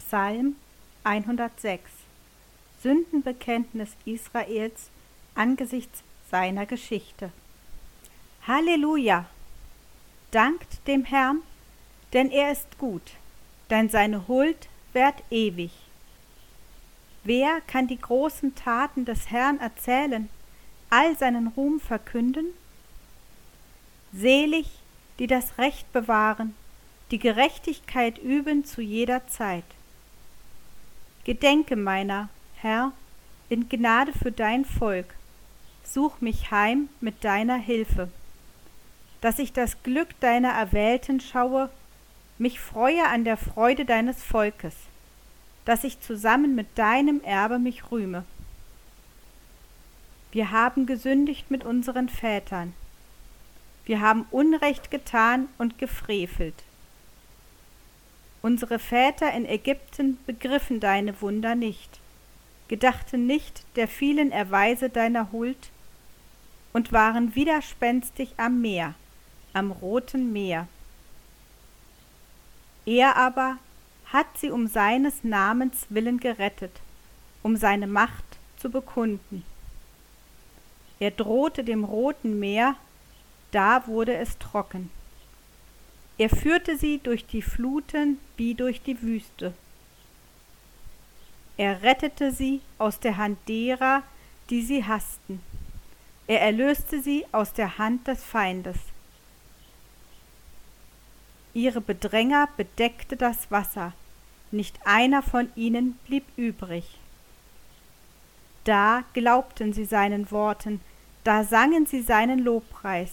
Psalm 106. Sündenbekenntnis Israels angesichts seiner Geschichte. Halleluja! Dankt dem Herrn, denn er ist gut, denn seine Huld währt ewig. Wer kann die großen Taten des Herrn erzählen, all seinen Ruhm verkünden? Selig, die das Recht bewahren, die Gerechtigkeit üben zu jeder Zeit. Gedenke meiner, Herr, in Gnade für dein Volk, such mich heim mit deiner Hilfe, dass ich das Glück deiner Erwählten schaue, mich freue an der Freude deines Volkes, dass ich zusammen mit deinem Erbe mich rühme. Wir haben gesündigt mit unseren Vätern, wir haben Unrecht getan und gefrevelt. Unsere Väter in Ägypten begriffen deine Wunder nicht, gedachten nicht der vielen Erweise deiner Huld und waren widerspenstig am Meer, am Roten Meer. Er aber hat sie um seines Namens willen gerettet, um seine Macht zu bekunden. Er drohte dem Roten Meer, da wurde es trocken. Er führte sie durch die Fluten wie durch die Wüste. Er rettete sie aus der Hand derer, die sie hassten. Er erlöste sie aus der Hand des Feindes. Ihre Bedränger bedeckte das Wasser, nicht einer von ihnen blieb übrig. Da glaubten sie seinen Worten, da sangen sie seinen Lobpreis.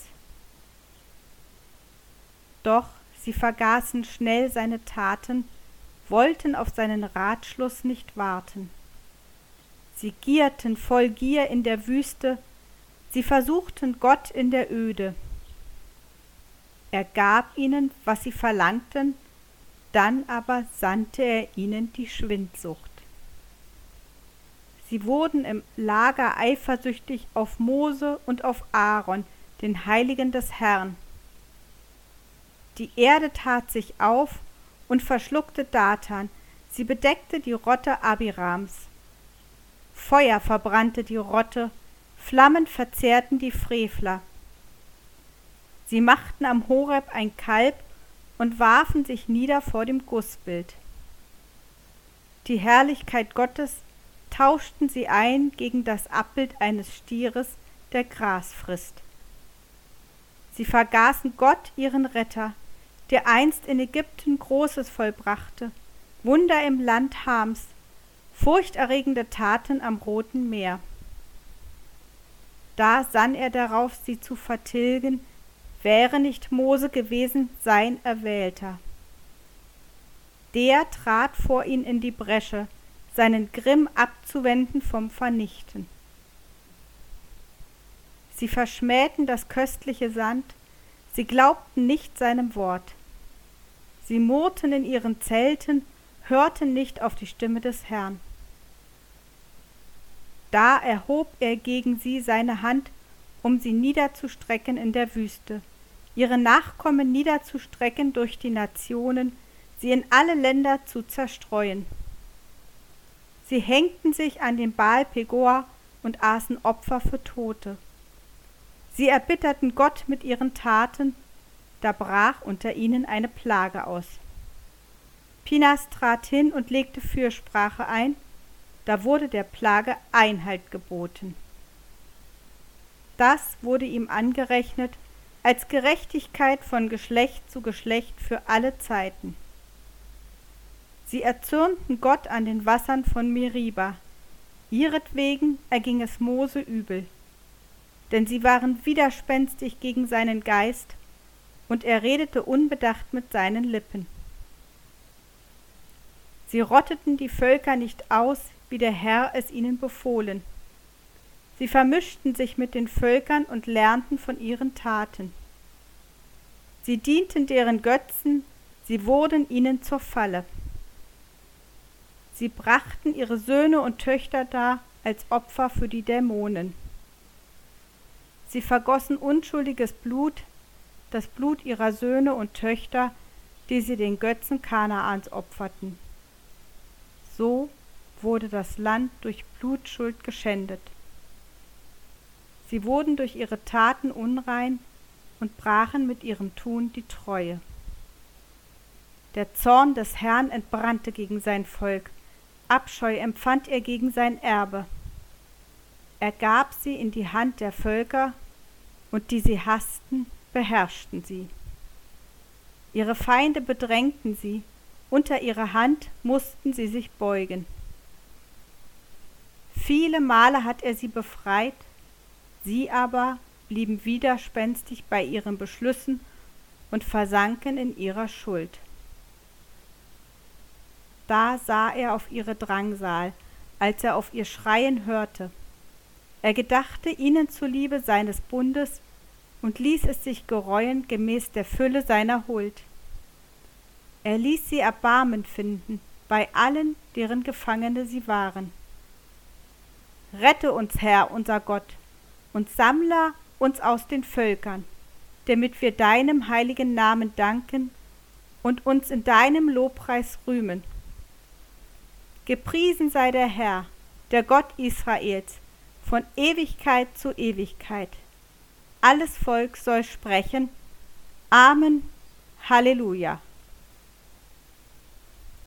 Doch sie vergaßen schnell seine Taten, wollten auf seinen Ratschluss nicht warten. Sie gierten voll Gier in der Wüste, sie versuchten Gott in der Öde. Er gab ihnen, was sie verlangten, dann aber sandte er ihnen die Schwindsucht. Sie wurden im Lager eifersüchtig auf Mose und auf Aaron, den Heiligen des Herrn. Die Erde tat sich auf und verschluckte Datan, sie bedeckte die Rotte Abirams. Feuer verbrannte die Rotte, Flammen verzehrten die Frevler. Sie machten am Horeb ein Kalb und warfen sich nieder vor dem Gussbild. Die Herrlichkeit Gottes tauschten sie ein gegen das Abbild eines Stieres, der Gras frisst. Sie vergaßen Gott, ihren Retter, der einst in Ägypten Großes vollbrachte, Wunder im Land Hams, furchterregende Taten am Roten Meer. Da sann er darauf, sie zu vertilgen, wäre nicht Mose gewesen sein Erwählter. Der trat vor ihn in die Bresche, seinen Grimm abzuwenden vom Vernichten. Sie verschmähten das köstliche Sand, sie glaubten nicht seinem Wort. Sie murrten in ihren Zelten, hörten nicht auf die Stimme des Herrn. Da erhob er gegen sie seine Hand, um sie niederzustrecken in der Wüste, ihre Nachkommen niederzustrecken durch die Nationen, sie in alle Länder zu zerstreuen. Sie hängten sich an den Baal Pegor und aßen Opfer für Tote. Sie erbitterten Gott mit ihren Taten, da brach unter ihnen eine Plage aus. Pinas trat hin und legte Fürsprache ein, da wurde der Plage Einhalt geboten. Das wurde ihm angerechnet als Gerechtigkeit von Geschlecht zu Geschlecht für alle Zeiten. Sie erzürnten Gott an den Wassern von Meriba, ihretwegen erging es Mose übel, denn sie waren widerspenstig gegen seinen Geist, und er redete unbedacht mit seinen Lippen. Sie rotteten die Völker nicht aus, wie der Herr es ihnen befohlen. Sie vermischten sich mit den Völkern und lernten von ihren Taten. Sie dienten deren Götzen, sie wurden ihnen zur Falle. Sie brachten ihre Söhne und Töchter dar als Opfer für die Dämonen. Sie vergossen unschuldiges Blut, das Blut ihrer Söhne und Töchter, die sie den Götzen Kanaans opferten. So wurde das Land durch Blutschuld geschändet. Sie wurden durch ihre Taten unrein und brachen mit ihrem Tun die Treue. Der Zorn des Herrn entbrannte gegen sein Volk, Abscheu empfand er gegen sein Erbe. Er gab sie in die Hand der Völker, und die sie hassten, beherrschten sie. Ihre Feinde bedrängten sie, unter ihre Hand mussten sie sich beugen. Viele Male hat er sie befreit, sie aber blieben widerspenstig bei ihren Beschlüssen und versanken in ihrer Schuld. Da sah er auf ihre Drangsal, als er auf ihr Schreien hörte. Er gedachte ihnen zuliebe seines Bundes und ließ es sich gereuen gemäß der Fülle seiner Huld. Er ließ sie Erbarmen finden bei allen, deren Gefangene sie waren. Rette uns, Herr, unser Gott, und sammle uns aus den Völkern, damit wir deinem heiligen Namen danken und uns in deinem Lobpreis rühmen. Gepriesen sei der Herr, der Gott Israels, von Ewigkeit zu Ewigkeit. Alles Volk soll sprechen: Amen, Halleluja.